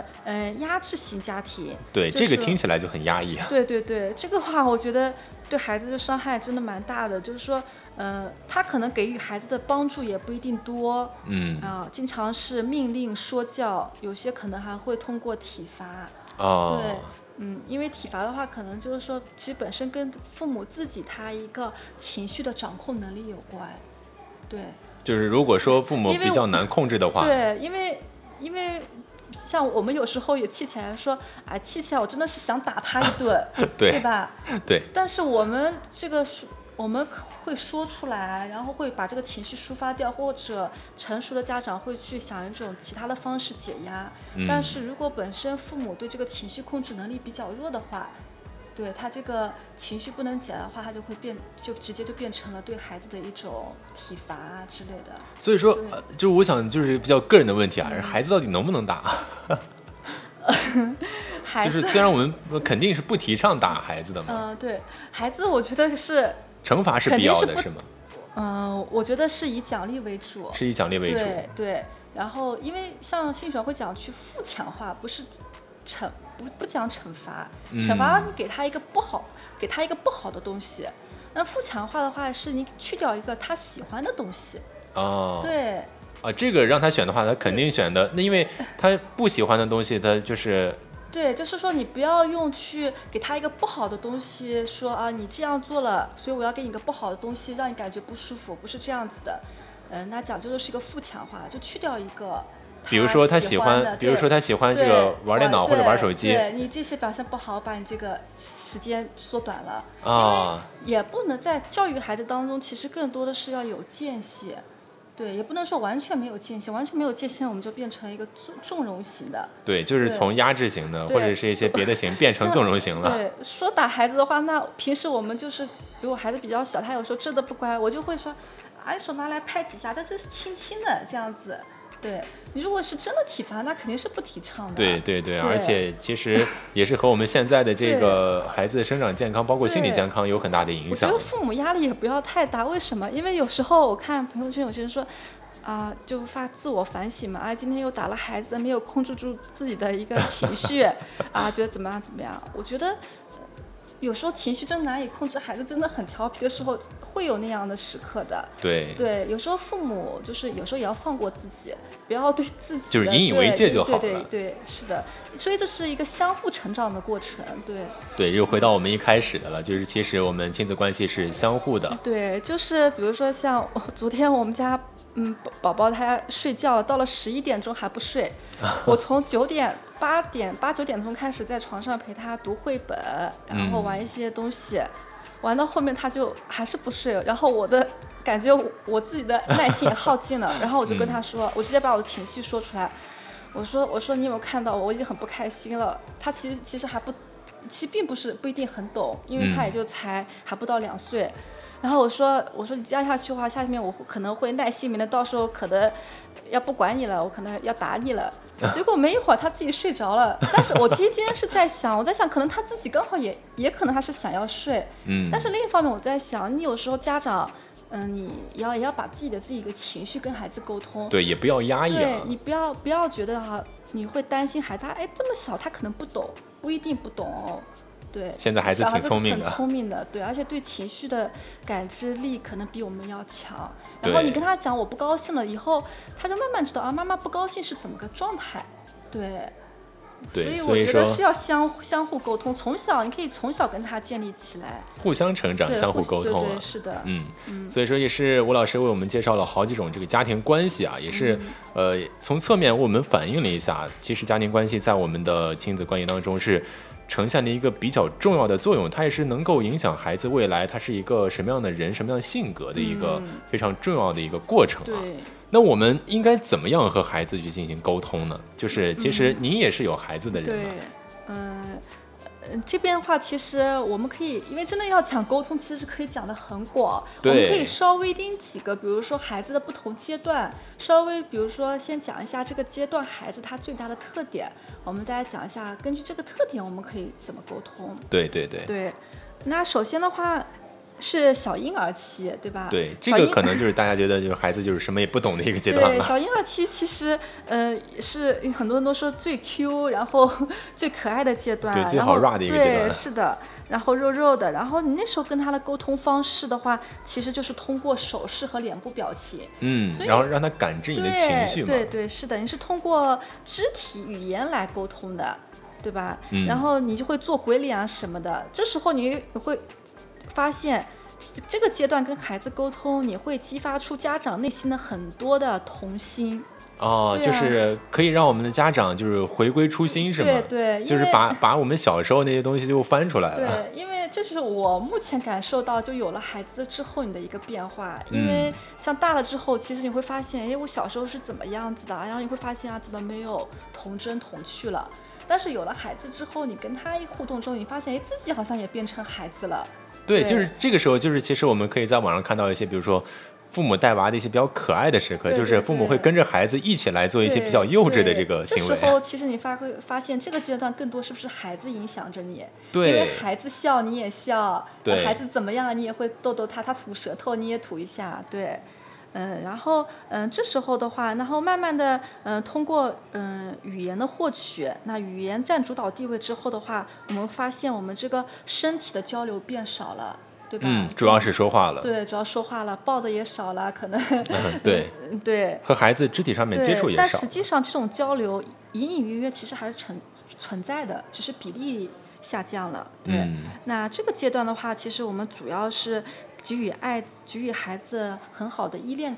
嗯、呃，压制型家庭。 对、 就是， 这个听起来就很压抑啊。 对对对，这个话我觉得对孩子的伤害真的蛮大的，就是说。呃，他可能给予孩子的帮助也不一定多， 嗯啊、呃，经常是命令说教，有些可能还会通过体罚。 哦， 对，嗯，因为体罚的话，可能就是说，其实本身跟父母自己他一个情绪的掌控能力有关。对， 就是如果说父母比较难控制的话， 对，因为因为像我们有时候也气起来说，哎，气起来我真的是想打他一顿， 对， 对吧？ 对。 但是我们这个我们会说出来，然后会把这个情绪抒发掉，或者成熟的家长会去想一种其他的方式解压。 嗯、 但是如果本身父母对这个情绪控制能力比较弱的话，对他这个情绪不能解的话，他就会变，就直接就变成了对孩子的一种体罚啊之类的。 所以说，呃、就是我想就是比较个人的问题啊，嗯、孩子到底能不能打？就是虽然我们肯定是不提倡打孩子的嘛。 嗯、呃，对，孩子我觉得是。 惩罚是必要的，是吗？ 嗯、呃，我觉得是以奖励为主， 是以奖励为主。 对对，然后因为像心理学会讲去负强化，不是惩不不讲惩罚，惩罚你给他一个不好，嗯、给他一个不好的东西。那负强化的话，是你去掉一个他喜欢的东西。 哦， 对。 啊，这个让他选的话，他肯定选的。那因为他不喜欢的东西，他就是。 对，就是说你不要用去给他一个不好的东西，说啊你这样做了，所以我要给你一个不好的东西，让你感觉不舒服，不是这样子的。嗯、呃，那讲究的是一个负强化，就去掉一个比如说他喜欢， 比如说他喜欢这个玩电脑或者玩手机， 对你这些表现不好，把你这个时间缩短了啊。 因为也不能在教育孩子当中，其实更多的是要有间隙。对，也不能说完全没有界限，完全没有界限，我们就变成一个纵纵容型的。 对，就是从压制型的或者是一些别的型变成纵容型了。 对，说打孩子的话，那平时我们就是，比如我孩子比较小，他有时候真的不乖，我就会说，啊，手拿来拍几下，这这是轻轻的这样子。对，你如果是真的体罚，那肯定是不提倡的。 对对 对, 对，而且其实也是和我们现在的这个孩子的生长健康，包括心理健康有很大的影响。 我觉得父母压力也不要太大，为什么？因为有时候我看朋友圈有些人说，啊、呃，就发自我反省嘛，啊，今天又打了孩子，没有控制住自己的一个情绪，啊，觉得怎么样怎么样？我觉得有时候情绪真难以控制，孩子真的很调皮的时候，会有那样的时刻的。 对对，有时候父母就是有时候也要放过自己，不要对自己就是引以为戒就好了。 对对 对, 对，是的，所以这是一个相互成长的过程。对对，又回到我们一开始的了，就是其实我们亲子关系是相互的。 对，就是比如说像昨天我们家嗯宝宝他睡觉了，到了十一点钟还不睡，我从九点八点八九点钟开始在床上陪他读绘本，然后玩一些东西。嗯，玩到后面他就还是不睡，然后我的感觉我自己的耐心也耗尽了，然后我就跟他说，我直接把我的情绪说出来，我说我说你有没有看到我，我已经很不开心了。他其实其实还不，其实并不是不一定很懂，因为他也就才还不到两岁。然后我说我说你这样下去的话，下面我可能会耐心没了，到时候可能要不管你了，我可能要打你了。结果没一会儿他自己睡着了，但是我其实今天是在想，我在想可能他自己刚好也也可能他是想要睡，嗯，但是另一方面我在想，你有时候家长，嗯、呃，你要也要把自己的自己一个情绪跟孩子沟通， 对，也不要压抑啊， 对，你不要不要觉得哈，你会担心孩子，哎，这么小他可能不懂，不一定不懂哦。对， 现在孩子挺聪明的， 很聪明的，对，而且对情绪的感知力可能比我们要强。然后你跟他讲我不高兴了以后，他就慢慢知道啊，妈妈不高兴是怎么个状态。对， 对， 所以我觉得是要相相互沟通，从小你可以从小跟他建立起来， 互相成长，相互沟通、啊。 对, 对, 对，是的， 嗯嗯。所以说也是吴老师为我们介绍了好几种这个家庭关系啊，也是、嗯、呃从侧面为我们反映了一下，其实家庭关系在我们的亲子关系当中是呈现了一个比较重要的作用，它也是能够影响孩子未来他是一个什么样的人、什么样的性格的一个非常重要的一个过程啊。 对。 那我们应该怎么样和孩子去进行沟通呢？就是其实你也是有孩子的人嘛。 对，嗯、呃，这边的话，其实我们可以，因为真的要讲沟通，其实可以讲得很广。我们可以稍微拎几个，比如说孩子的不同阶段，稍微比如说先讲一下这个阶段孩子他最大的特点，我们再来讲一下根据这个特点我们可以怎么沟通。 对对对。 对，那首先的话。是小婴儿期，对吧？ 对，这个可能就是大家觉得就是孩子就是什么也不懂的一个阶段了。 对，小婴儿期其实，呃，是很多人都说最 Q， 然后最可爱的阶段， 对，最好 ra 的一个阶段。 对，是的，然后肉肉的，然后你那时候跟他的沟通方式的话，其实就是通过手势和脸部表情， 嗯，然后让他感知你的情绪嘛。 对对对，是的，你是通过肢体语言来沟通的，对吧？嗯、然后你就会做鬼脸啊什么的，这时候你会发现这个阶段跟孩子沟通，你会激发出家长内心的很多的童心。 哦、啊，就是可以让我们的家长就是回归初心，是吗？ 对对， 就是把把我们小时候那些东西就翻出来了。 对，因为这是我目前感受到，就有了孩子之后你的一个变化。因为像大了之后，其实你会发现，哎，我小时候是怎么样子的，然后你会发现啊，怎么没有童真童趣了？但是有了孩子之后，你跟他一互动之后，你发现，哎，自己好像也变成孩子了。 对，就是这个时候，就是其实我们可以在网上看到一些，比如说父母带娃的一些比较可爱的时刻， 对对对， 就是父母会跟着孩子一起来做一些比较幼稚的这个行为。 这时候其实你发会发现，这个阶段更多是不是孩子影响着你？ 对， 因为孩子笑你也笑， 对， 孩子怎么样你也会逗逗他，他吐舌头你也吐一下，对。嗯，然后嗯，这时候的话，然后慢慢的嗯，通过嗯语言的获取，那语言占主导地位之后的话，我们发现我们这个身体的交流变少了，对吧？ 嗯，主要是说话了。 对，主要说话了，抱的也少了，可能。 嗯，对对。 和孩子肢体上面接触也少。 但实际上这种交流隐隐约约其实还是存存在的，只是比例下降了。对。嗯、那这个阶段的话，其实我们主要是给予爱，给予孩子很好的依恋感，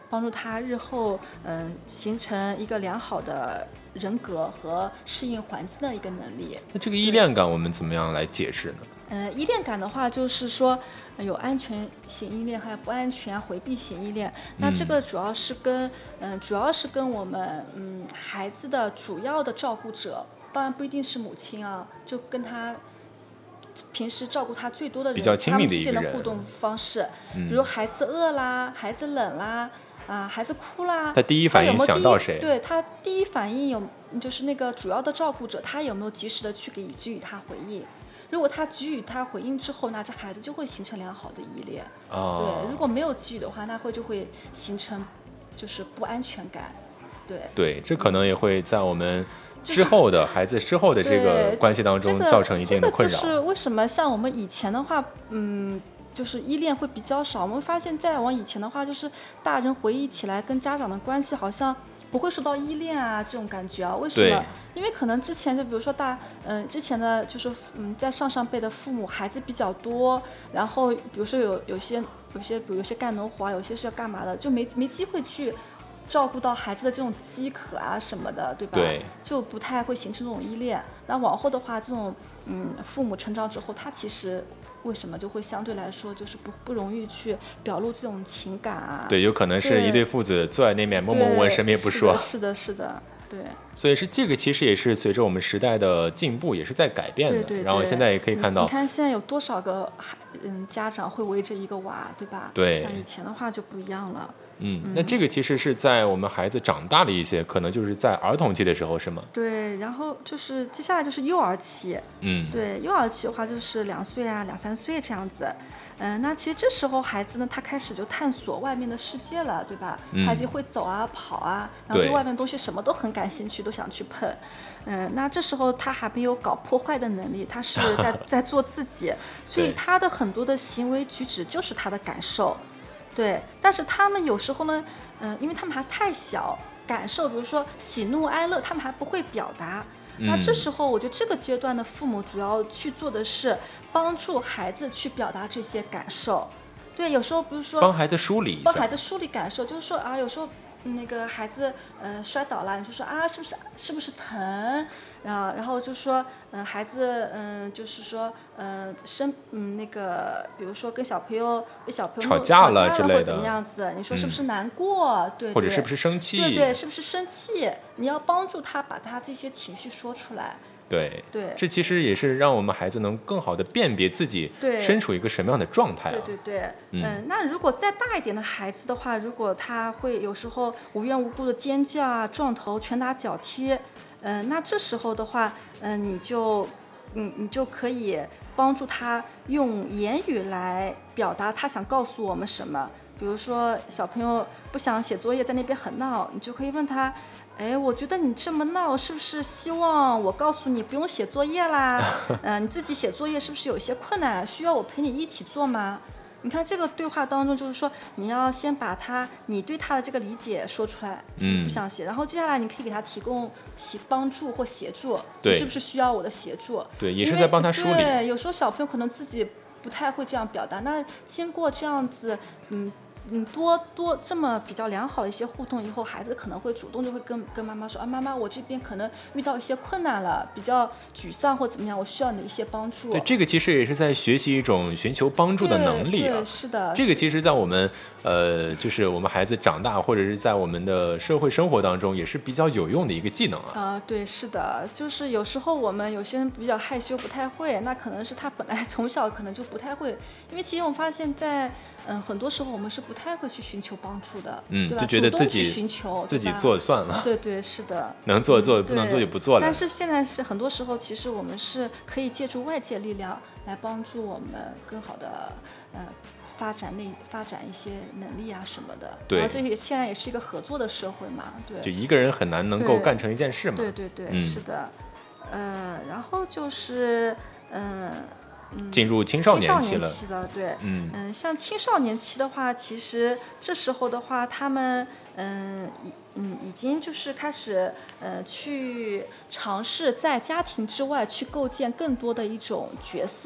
帮助他日后嗯、呃、形成一个良好的人格和适应环境的一个能力。 那这个依恋感我们怎么样来解释呢？ 呃，依恋感的话，就是说有安全型依恋，还有不安全、回避型依恋。那这个主要是跟嗯、呃，主要是跟我们嗯孩子的主要的照顾者，当然不一定是母亲啊，就跟他平时照顾他最多的人， 比较亲密的一个人， 他们之间的互动方式，嗯、比如孩子饿啦，孩子冷啦。啊，孩子哭啦， 他第一反应想到谁？ 对，他第一反应有就是那个主要的照顾者，他有没有及时的去给给予他回应？如果他给予他回应之后，那这孩子就会形成良好的依恋。 哦、 对，如果没有给予的话，那会就会形成就是不安全感。对对，这可能也会在我们之后的孩子之后的这个关系当中造成一定的困扰。 这个、就是为什么像我们以前的话，嗯。就是依恋会比较少，我们发现再往以前的话，就是大人回忆起来跟家长的关系好像不会受到依恋啊这种感觉啊，为什么？因为可能之前就比如说大，嗯、呃，之前的就是嗯，在上上辈的父母孩子比较多，然后比如说有有些有些比如有些干农活，有些是要干嘛的，就没没机会去照顾到孩子的这种饥渴啊什么的，对吧？ 对， 就不太会形成这种依恋。那往后的话，这种嗯父母成长之后，他其实为什么就会相对来说就是不不容易去表露这种情感啊？ 对，有可能是一对父子坐在那边默默无闻，什么也不说。 是的，是的，是的，对。 所以是这个，其实也是随着我们时代的进步，也是在改变的。 对对对， 然后现在也可以看到， 你看现在有多少个嗯家长会围着一个娃，对吧？ 对。 像以前的话就不一样了。 嗯，那这个其实是在我们孩子长大了一些，可能就是在儿童期的时候，是吗？ 对，然后就是接下来就是幼儿期。 嗯， 对，幼儿期的话就是两岁啊、两三岁这样子。嗯、呃，那其实这时候孩子呢，他开始就探索外面的世界了，对吧？他已经会走啊、跑啊，然后对外面的东西什么都很感兴趣，都想去碰。嗯、呃，那这时候他还没有搞破坏的能力，他是在在做自己，所以他的很多的行为举止就是他的感受。对，但是他们有时候呢，嗯、呃，因为他们还太小，感受，比如说喜怒哀乐，他们还不会表达。 嗯、 那这时候，我觉得这个阶段的父母主要去做的是帮助孩子去表达这些感受。对，有时候比如说帮孩子梳理一下， 帮孩子梳理感受，就是说啊，有时候那个孩子呃摔倒了，你就说啊，是不是是不是疼？然后，然后就说，嗯、呃，孩子，嗯、呃，就是说，呃，生，嗯，那个，比如说跟小朋友被小朋友吵架了之类的， 或者怎么样子，你说是不是难过？嗯、对, 对， 或者是不是生气？ 对对，是不是生气？你要帮助他把他这些情绪说出来。 对对， 这其实也是让我们孩子能更好的辨别自己身处一个什么样的状态、啊。 对对对， 嗯、 呃，那如果再大一点的孩子的话，如果他会有时候无缘无故的尖叫啊、撞头、拳打脚踢，嗯、呃，那这时候的话，嗯、呃，你就，你你就可以帮助他用言语来表达他想告诉我们什么。比如说小朋友不想写作业，在那边很闹，你就可以问他。哎，我觉得你这么闹，是不是希望我告诉你不用写作业啦？嗯、呃，你自己写作业是不是有一些困难，需要我陪你一起做吗？你看这个对话当中，就是说你要先把他你对他的这个理解说出来，是不是不想写、嗯？然后接下来你可以给他提供帮助或协助，你是不是需要我的协助？ 对，也是在帮他梳理。 对，有时候小朋友可能自己不太会这样表达，那经过这样子，嗯。嗯，多多这么比较良好的一些互动以后，孩子可能会主动就会跟跟妈妈说啊，妈妈，我这边可能遇到一些困难了，比较沮丧或怎么样，我需要你的一些帮助。 对，这个其实也是在学习一种寻求帮助的能力啊。 对，对是的。 这个其实，在我们呃，就是我们孩子长大或者是在我们的社会生活当中，也是比较有用的一个技能啊。 啊、呃，对，是的，就是有时候我们有些人比较害羞，不太会，那可能是他本来从小可能就不太会，因为其实我们发现在。嗯，很多时候我们是不太会去寻求帮助的， 嗯， 对吧？ 就觉得自己寻求自己做算了。 对对，是的。 能做做，不能做就不做了。 但是现在是很多时候，其实我们是可以借助外界力量来帮助我们更好的呃发展内发展一些能力啊什么的。 对。 然后这也现在也是一个合作的社会嘛，对。 就一个人很难能够干成一件事嘛。 对对对， 嗯、 是的。呃，然后就是嗯。 嗯、进入青少年期了， 期了对， 嗯嗯，像青少年期的话，其实这时候的话，他们嗯嗯已经就是开始呃去尝试在家庭之外去构建更多的一种角色，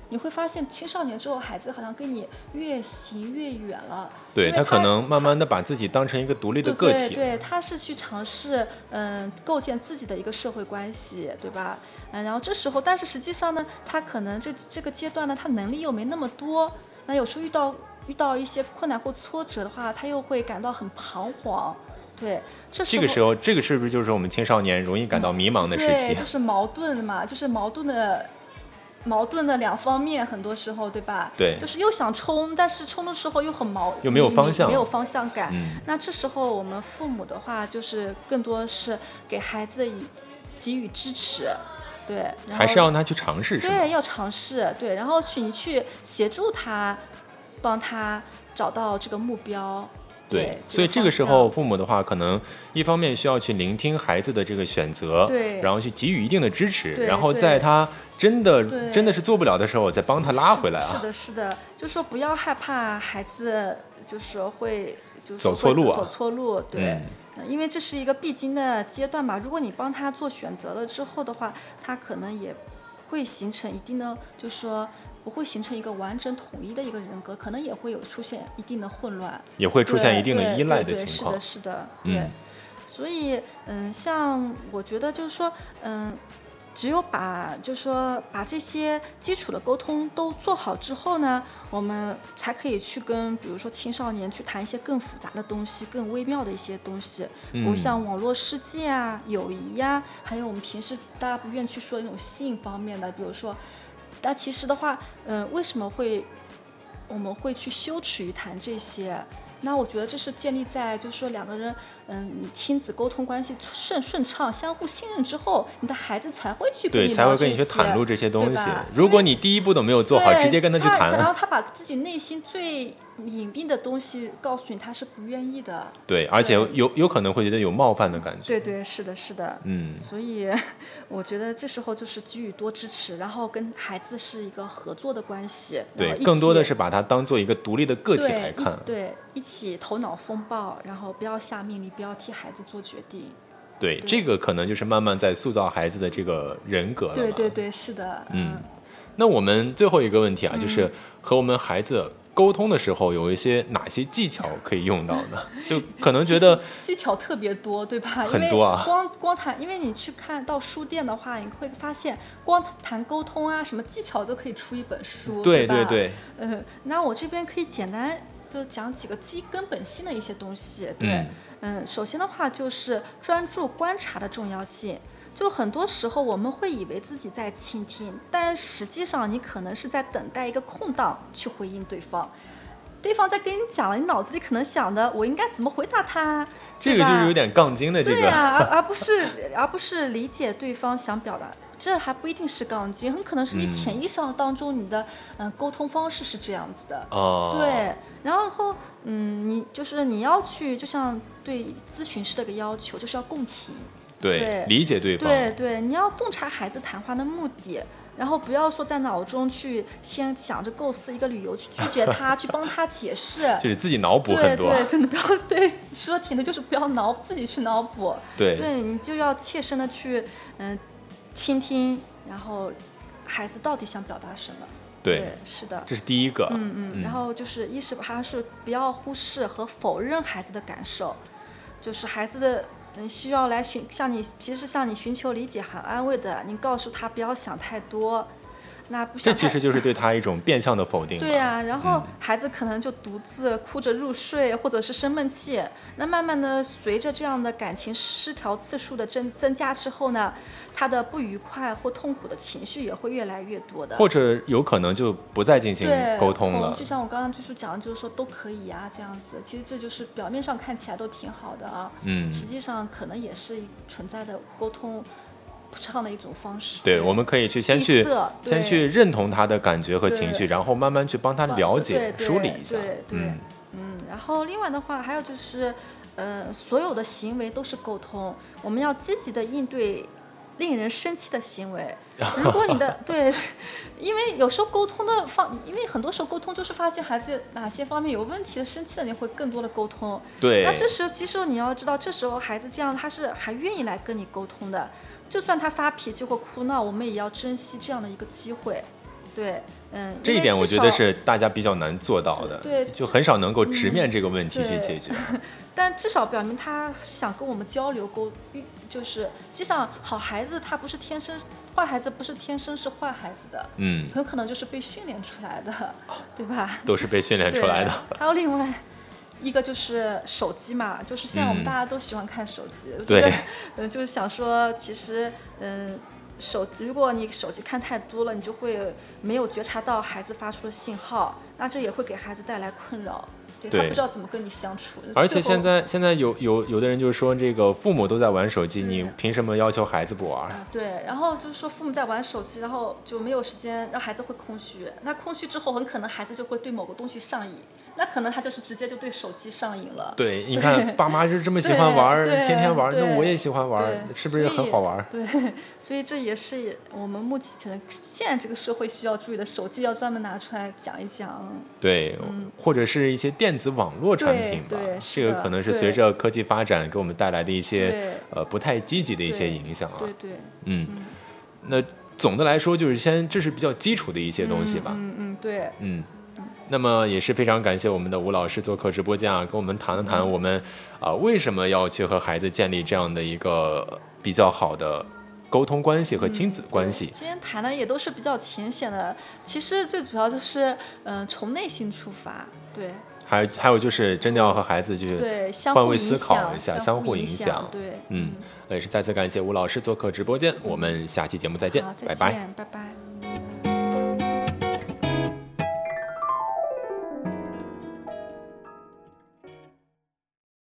你会发现青少年之后，孩子好像跟你越行越远了。 对，他可能慢慢的把自己当成一个独立的个体。 对对对，他是去尝试嗯构建自己的一个社会关系，对吧？嗯，然后这时候，但是实际上呢，他可能这这个阶段呢，他能力又没那么多，那有时候遇到遇到一些困难或挫折的话，他又会感到很彷徨。对，这时候这个时候，这个是不是就是我们青少年容易感到迷茫的时期？ 对，就是矛盾嘛，就是矛盾的。矛盾的两方面，很多时候，对吧？ 对， 就是又想冲，但是冲的时候又很矛， 又没有方向， 没有方向感。 嗯， 那这时候我们父母的话，就是更多是给孩子给予支持，对， 还是让他去尝试， 对，要尝试，对，然后去你去协助他，帮他找到这个目标。 对，所以这个时候父母的话，可能一方面需要去聆听孩子的这个选择， 对， 然后去给予一定的支持，然后在他真的真的是做不了的时候，再帮他拉回来啊。 是的，是的，就说不要害怕孩子，就是会就是走错路啊， 走错路，对、 嗯， 因为这是一个必经的阶段嘛。如果你帮他做选择了之后的话，他可能也会形成一定的，就是说。不会形成一个完整统一的一个人格，可能也会有出现一定的混乱， 也会出现一定的依赖的情况。 对对对，是的，是的，对。嗯、所以，嗯，像我觉得就是说，嗯，只有把就是说把这些基础的沟通都做好之后呢，我们才可以去跟比如说青少年去谈一些更复杂的东西、更微妙的一些东西，比如像网络世界啊、友谊呀、啊，还有我们平时大家不愿意去说的那种性方面的，比如说。但其实的话，嗯、呃，为什么会我们会去羞耻于谈这些？那我觉得这是建立在就是说两个人，嗯，你亲子沟通关系顺顺畅、相互信任之后，你的孩子才会去跟你对，才会跟你去袒露这些东西。如果你第一步都没有做好，直接跟他去谈， 然后他把自己内心最隐蔽的东西告诉你，他是不愿意的。 对，而且有有可能会觉得有冒犯的感觉。 对对，是的，是的。 嗯， 所以我觉得这时候就是给予多支持，然后跟孩子是一个合作的关系。 对，更多的是把他当做一个独立的个体来看。 对，对一起头脑风暴，然后不要下命令，不要替孩子做决定。 对，对这个可能就是慢慢在塑造孩子的这个人格了。 对对对，是的。 嗯，那我们最后一个问题啊，嗯、就是和我们孩子沟通的时候有一些哪些技巧可以用到呢？就可能觉得技巧特别多，对吧？ 很多啊。 光光谈，因为你去看到书店的话，你会发现光谈沟通啊，什么技巧都可以出一本书， 对对对对。 嗯，那我这边可以简单就讲几个基根本性的一些东西。对，嗯，嗯首先的话就是专注观察的重要性。就很多时候我们会以为自己在倾听，但实际上你可能是在等待一个空档去回应对方。对方在跟你讲了，你脑子里可能想的我应该怎么回答他， 这个就是有点杠精的这个。 对啊，而而不是而不是理解对方想表达，这还不一定是杠精，很可能是你潜意识当中你的嗯、呃、沟通方式是这样子的。 哦。 对，然后嗯，你就是你要去，就像对咨询师的一个要求，就是要共情。 对， 对， 理解对方。 对对，你要洞察孩子谈话的目的，然后不要说在脑中去先想着构思一个理由去拒绝他，去帮他解释， 就是自己脑补很多。 对对，真的不要对说题的，就是不要脑自己去脑补。 对， 对你就要切身的去嗯、呃、倾听，然后孩子到底想表达什么。 对， 对是的， 这是第一个。 嗯嗯，嗯然后就是一是还是不要忽视和否认孩子的感受，就是孩子的。嗯，需要来寻向你，其实向你寻求理解和安慰的，你告诉他不要想太多，那不想这其实就是对他一种变相的否定。 对呀、啊，然后孩子可能就独自哭着入睡，或者是生闷气。那慢慢的，随着这样的感情失调次数的增增加之后呢，他的不愉快或痛苦的情绪也会越来越多的， 或者有可能就不再进行沟通了。 就像我刚刚就是讲的，就是说都可以啊，这样子。其实这就是表面上看起来都挺好的啊，嗯，实际上可能也是存在的沟通不畅的一种方式。 对，我们可以去先去先去认同他的感觉和情绪，然后慢慢去帮他了解、梳理一下。 对对，嗯嗯。然后另外的话，还有就是，呃，所有的行为都是沟通，我们要积极的应对令人生气的行为。如果你的对，因为有时候沟通的方，因为很多时候沟通就是发现孩子哪些方面有问题的、生气了，你会更多的沟通。 对。 那这时候，其实你要知道，这时候孩子这样他是还愿意来跟你沟通的。就算他发脾气或哭闹，我们也要珍惜这样的一个机会。 对，嗯， 这一点我觉得是大家比较难做到的， 对， 就很少能够直面这个问题去解决。 嗯、但至少表明他想跟我们交流沟，就是实际上好孩子他不是天生，坏孩子不是天生是坏孩子的， 嗯， 很可能就是被训练出来的，对吧？ 都是被训练出来的。 还有另外一个就是手机嘛，就是现在我们大家都喜欢看手机， 嗯、对， 嗯，就是想说，其实，嗯。手，如果你手机看太多了，你就会没有觉察到孩子发出的信号，那这也会给孩子带来困扰。对， 对， 他不知道怎么跟你相处。 而且现在现在有有有的人就是说，这个父母都在玩手机，你凭什么要求孩子不玩？ 啊，对，然后就是说父母在玩手机，然后就没有时间，让孩子会空虚。那空虚之后，很可能孩子就会对某个东西上瘾。那可能他就是直接就对手机上瘾了。 对，你看爸妈就这么喜欢玩，天天玩，那我也喜欢玩，是不是很好玩？ 对，所以这也是我们目前现在这个社会需要注意的，手机要专门拿出来讲一讲。 对，嗯、或者是一些电子网络产品吧，这个可能是随着科技发展给我们带来的一些呃不太积极的一些影响啊。 对 对, 对， 嗯，嗯那总的来说就是先这是比较基础的一些东西吧。 嗯 嗯, 嗯，对， 嗯。那么也是非常感谢我们的吴老师做客直播间啊，跟我们谈了谈我们啊、呃、为什么要去和孩子建立这样的一个比较好的沟通关系和亲子关系。 嗯、今天谈的也都是比较浅显的，其实最主要就是嗯、呃、从内心出发，对。 还有还有就是真的要和孩子就是换位思考一下，相互影响。 对， 嗯，也是再次感谢吴老师做客直播间，我们下期节目再见， 好， 拜拜， 拜拜。